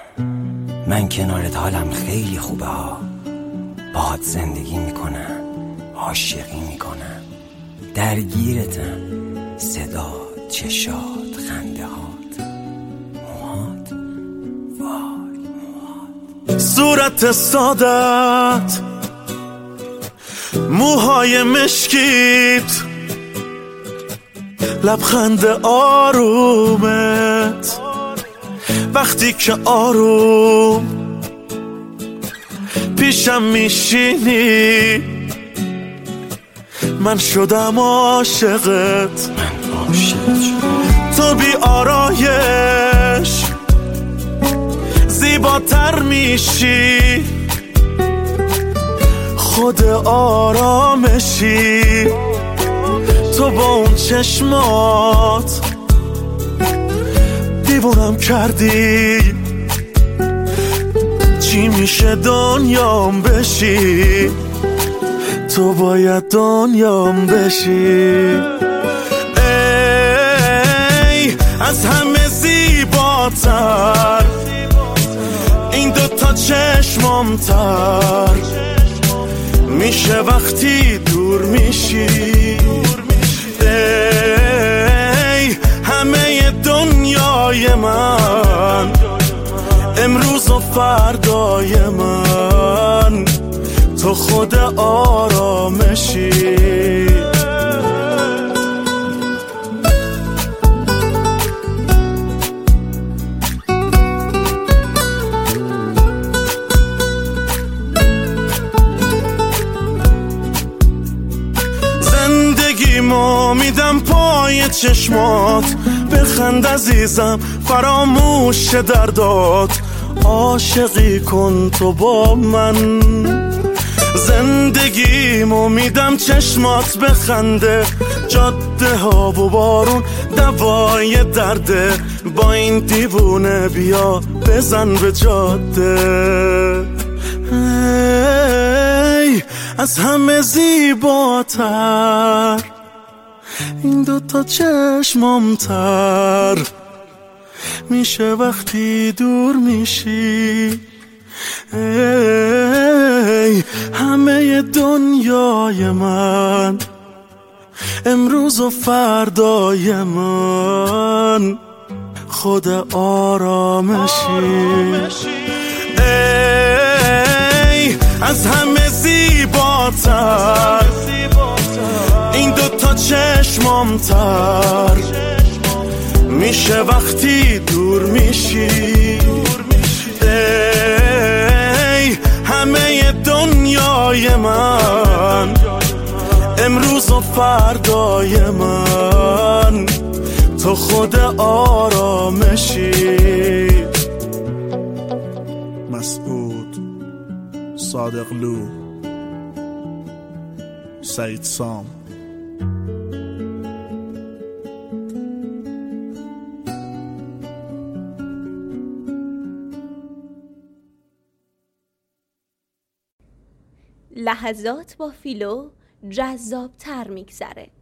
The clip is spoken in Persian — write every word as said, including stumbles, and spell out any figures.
من کنارت حالم خیلی خوبه ها. باهات زندگی میکنم، عاشقی میکنم، درگیرتم. صدا، چشات، خنده هات، موهات، وای موهات. صورت سادت، موهای مشکیت، لبخند آرومت وقتی که آروم پیشم میشینی، من شدم عاشقت. من عاشق شدم. تو بی آرایش زیباتر میشی، خود آرامشی. تو با اون چشمات دیوونم کردی، چی میشه دنیام بشی، تو باید دنیام بشی. ای از همه زیباتر، این دوتا چشمام تر میشه وقتی دور میشی. ای همه دنیای من، امروز و فردای من، تو خود آرامشی. زندگیمو میدم پای چشمات، بخند عزیزم فراموش دردات، عاشقی کن تو با من. زندگیمو میدم چشمات بخنده، جاده ها و بارون دوای درده، با این دیوونه بیا بزن به جاده. ای از همه زیباتر، این دوتا چشمام تر میشه وقتی دور میشی. ای همه دنیای من، امروز و فردای من، خود آرامشی. ای از همه زیباتر، این دوتا چشمام تر میشه وقتی دور میشی. ای همه دنیای من، امروز و فردای من، تو خود آرامشی. مسعود صادقلو، سعید سام. لحظات با فیلو جذاب تر میگذره.